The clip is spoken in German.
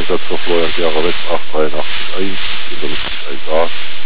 Einsatz für Florian Gera West 88381, ich bin damit gleich da.